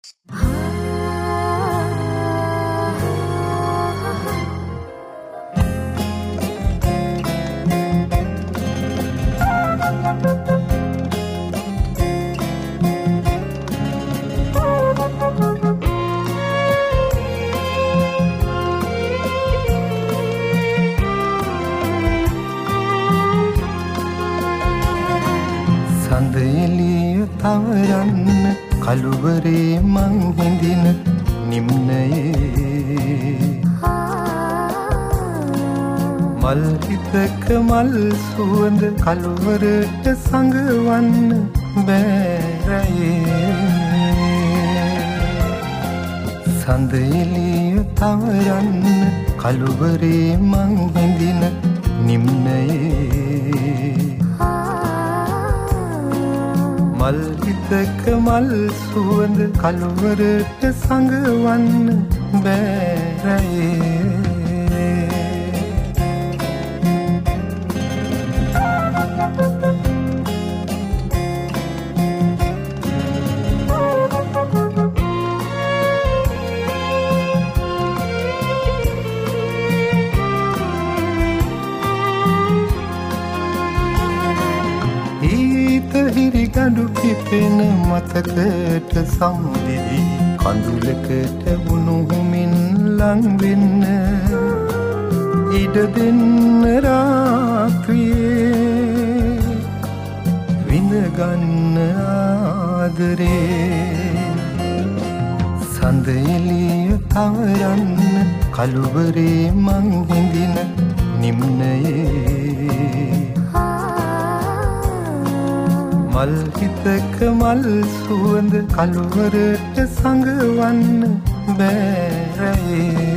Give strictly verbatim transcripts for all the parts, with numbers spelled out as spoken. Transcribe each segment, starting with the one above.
සඳ එළිය තවරන්න කළුවරේ මං හිඳින නිම්නයේ මල් හිතක මල් සුවඳ කළුවරට සඟවන්න බෑරයේ සඳ එළිය තවරන්න කළුවරේ මං හිඳින නිම්නයේ මල් හිතක මල් සුවඳ කළුවරට සඟවන්න බෑරයේ හිරි ගඩු කිපෙන මතකට සම්දිවි කඳුලකට උණුහුමින් ලංවෙන්න ඉඩ දෙන්න රාත්‍රියේ විඳගන්න ආදරේ සඳ එළිය තවරන්න කළුවරේ මං හිඳින නිම්නයේ මල් හිතක මල් සුවඳ කළුවරට සඟවන්න බෑරයේ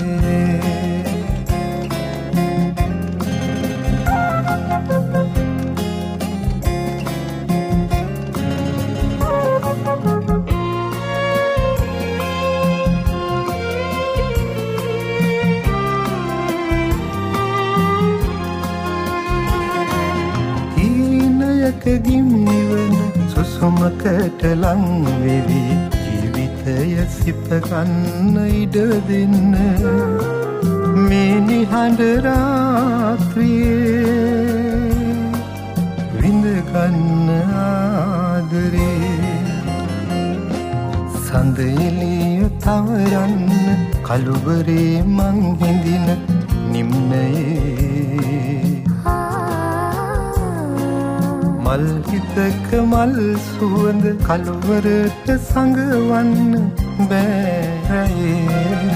ගිම්නිවන සුසුමකට ලංවෙවි ජීවිතය සිපගන්න ඉඩ දෙන්න මේ නිහඬ රාත්‍රියේ විඳගන්න ආදරේ සඳ එළිය තවරන්න කළුවරේ මං හිඳින නිම්නයේ මල් හිතක මල් සුවඳ කළුවරට සඟවන්න බෑරයේ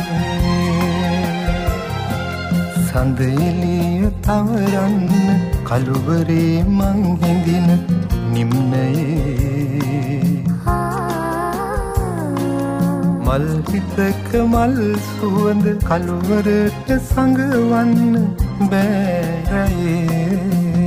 සඳ එළිය තවරන්න කළුවරේ මං හිඳින නිම්නයේ මල් හිතක මල් සුවඳ කළුවරට සඟවන්න බෑරයේ